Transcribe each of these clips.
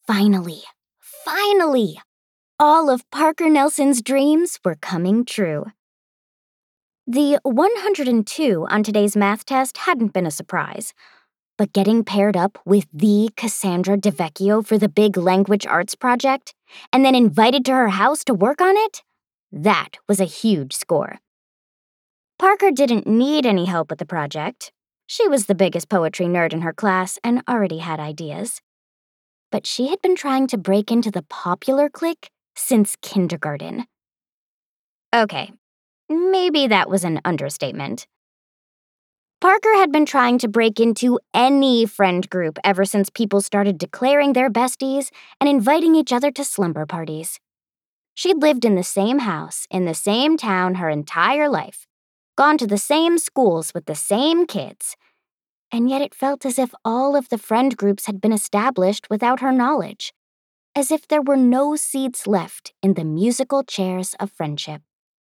Finally, all of Parker Nelson's dreams were coming true. The 102 on today's math test hadn't been a surprise, but getting paired up with the Cassandra DeVecchio for the big language arts project, and then invited to her house to work on it, that was a huge score. Parker didn't need any help with the project. She was the biggest poetry nerd in her class and already had ideas. But she had been trying to break into the popular clique since kindergarten. Okay, maybe that was an understatement. Parker had been trying to break into any friend group ever since people started declaring their besties and inviting each other to slumber parties. She'd lived in the same house, in the same town her entire life, gone to the same schools with the same kids, and yet it felt as if all of the friend groups had been established without her knowledge, as if there were no seats left in the musical chairs of friendship.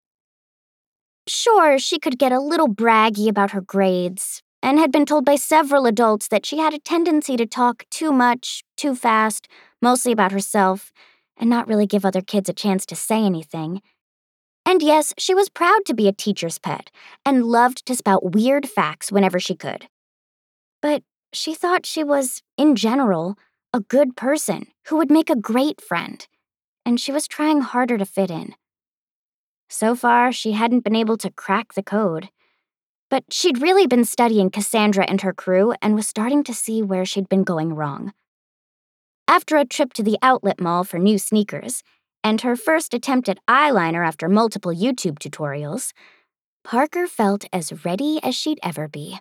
Sure, she could get a little braggy about her grades, and had been told by several adults that she had a tendency to talk too much, too fast, mostly about herself, and not really give other kids a chance to say anything. And yes, she was proud to be a teacher's pet, and loved to spout weird facts whenever she could. But she thought she was, in general, a good person who would make a great friend, and she was trying harder to fit in. So far, she hadn't been able to crack the code. But she'd really been studying Cassandra and her crew and was starting to see where she'd been going wrong. After a trip to the outlet mall for new sneakers, and her first attempt at eyeliner after multiple YouTube tutorials, Parker felt as ready as she'd ever be.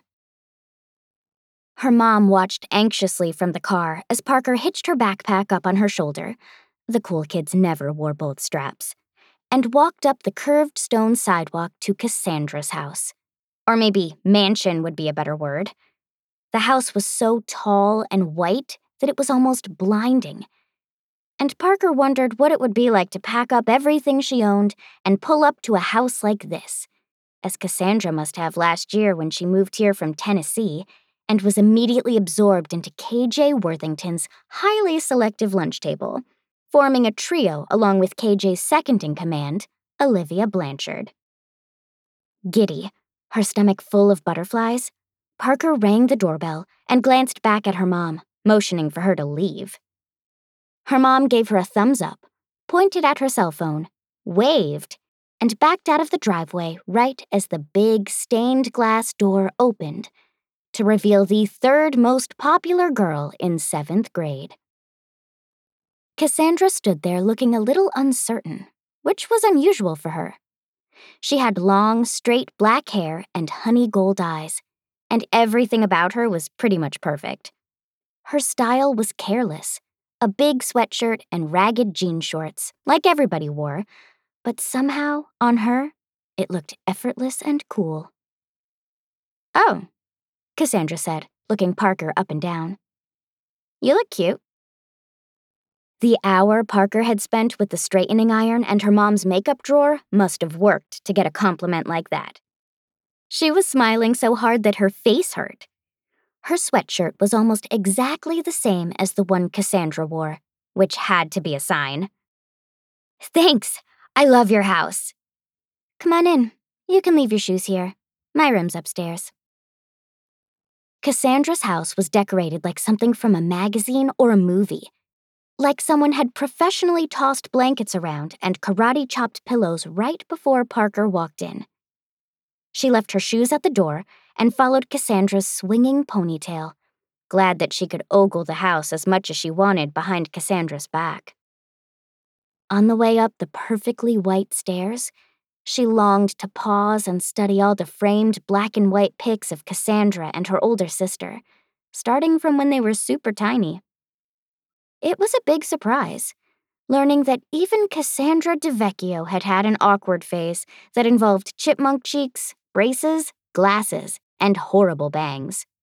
Her mom watched anxiously from the car as Parker hitched her backpack up on her shoulder — the cool kids never wore both straps — and walked up the curved stone sidewalk to Cassandra's house. Or maybe mansion would be a better word. The house was so tall and white that it was almost blinding. And Parker wondered what it would be like to pack up everything she owned and pull up to a house like this, as Cassandra must have last year when she moved here from Tennessee and was immediately absorbed into KJ Worthington's highly selective lunch table, forming a trio along with KJ's second-in-command, Olivia Blanchard. Giddy, her stomach full of butterflies, Parker rang the doorbell and glanced back at her mom, motioning for her to leave. Her mom gave her a thumbs up, pointed at her cell phone, waved, and backed out of the driveway right as the big stained glass door opened to reveal the third most popular girl in 7th grade. Cassandra stood there looking a little uncertain, which was unusual for her. She had long, straight black hair and honey gold eyes, and everything about her was pretty much perfect. Her style was careless, a big sweatshirt and ragged jean shorts, like everybody wore, but somehow, on her, it looked effortless and cool. "Oh," Cassandra said, looking Parker up and down. "You look cute." The hour Parker had spent with the straightening iron and her mom's makeup drawer must have worked to get a compliment like that. She was smiling so hard that her face hurt. Her sweatshirt was almost exactly the same as the one Cassandra wore, which had to be a sign. "Thanks. I love your house." "Come on in. You can leave your shoes here. My room's upstairs." Cassandra's house was decorated like something from a magazine or a movie. Like someone had professionally tossed blankets around and karate-chopped pillows right before Parker walked in. She left her shoes at the door and followed Cassandra's swinging ponytail, glad that she could ogle the house as much as she wanted behind Cassandra's back. On the way up the perfectly white stairs, she longed to pause and study all the framed black and white pics of Cassandra and her older sister, starting from when they were super tiny. It was a big surprise, learning that even Cassandra DeVecchio had had an awkward phase that involved chipmunk cheeks, braces, glasses, and horrible bangs.